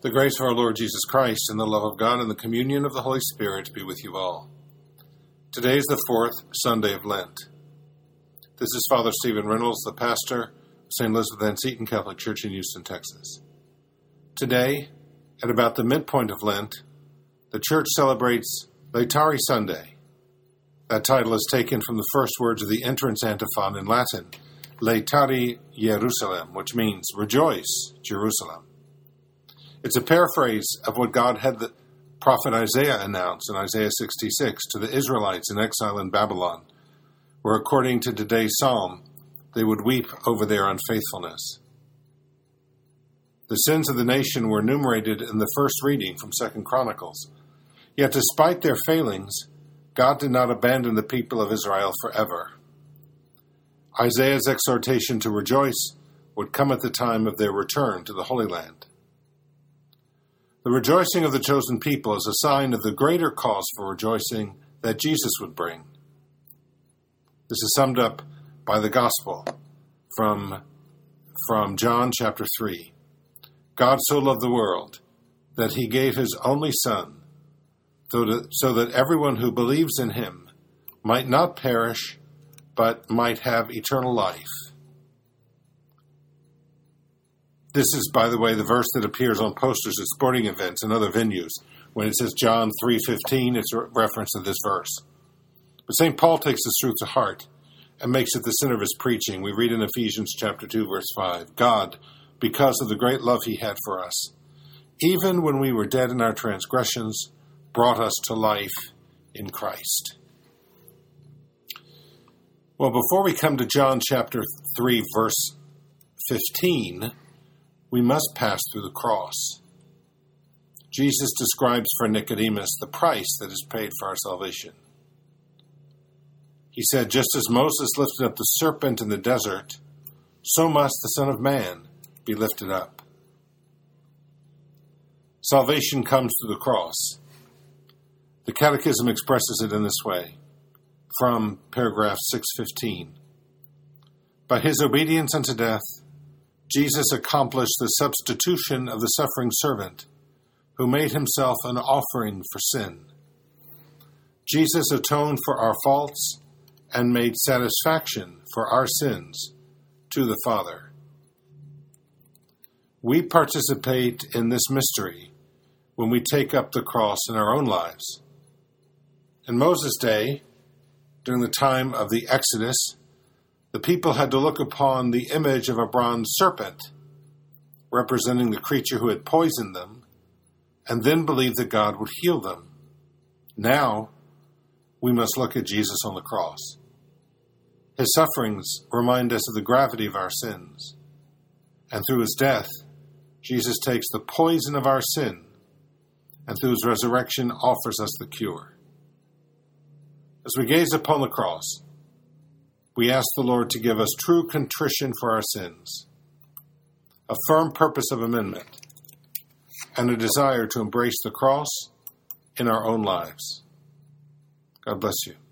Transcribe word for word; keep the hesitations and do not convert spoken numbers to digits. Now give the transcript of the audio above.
The grace of our Lord Jesus Christ and the love of God and the communion of the Holy Spirit be with you all. Today is the fourth Sunday of Lent. This is Father Stephen Reynolds, the pastor of Saint Elizabeth Ann Seton Catholic Church in Houston, Texas. Today, at about the midpoint of Lent, the Church celebrates Laetare Sunday. That title is taken from the first words of the entrance antiphon in Latin, Laetare Jerusalem, which means rejoice, Jerusalem. It's a paraphrase of what God had the prophet Isaiah announce in Isaiah sixty-six to the Israelites in exile in Babylon, where according to today's psalm, they would weep over their unfaithfulness. The sins of the nation were enumerated in the first reading from Second Chronicles. Yet despite their failings, God did not abandon the people of Israel forever. Isaiah's exhortation to rejoice would come at the time of their return to the Holy Land. The rejoicing of the chosen people is a sign of the greater cause for rejoicing that Jesus would bring. This is summed up by the Gospel from, from John chapter three. God so loved the world that he gave his only Son, so that, so that everyone who believes in him might not perish, but might have eternal life. This is, by the way, the verse that appears on posters at sporting events and other venues. When it says John three fifteen, it's a reference to this verse. But Saint Paul takes this truth to heart and makes it the center of his preaching. We read in Ephesians chapter two, verse five, God, because of the great love he had for us, even when we were dead in our transgressions, brought us to life in Christ. Well, before we come to John chapter three, verse fifteen, we must pass through the cross. Jesus describes for Nicodemus the price that is paid for our salvation. He said, just as Moses lifted up the serpent in the desert, so must the Son of Man be lifted up. Salvation comes through the cross. The Catechism expresses it in this way, from paragraph six fifteen. By his obedience unto death, Jesus accomplished the substitution of the suffering servant, who made himself an offering for sin. Jesus atoned for our faults and made satisfaction for our sins to the Father. We participate in this mystery when we take up the cross in our own lives. In Moses' day, during the time of the Exodus, the people had to look upon the image of a bronze serpent, representing the creature who had poisoned them, and then believe that God would heal them. Now, we must look at Jesus on the cross. His sufferings remind us of the gravity of our sins, and through his death, Jesus takes the poison of our sin, and through his resurrection offers us the cure. As we gaze upon the cross, we ask the Lord to give us true contrition for our sins, a firm purpose of amendment, and a desire to embrace the cross in our own lives. God bless you.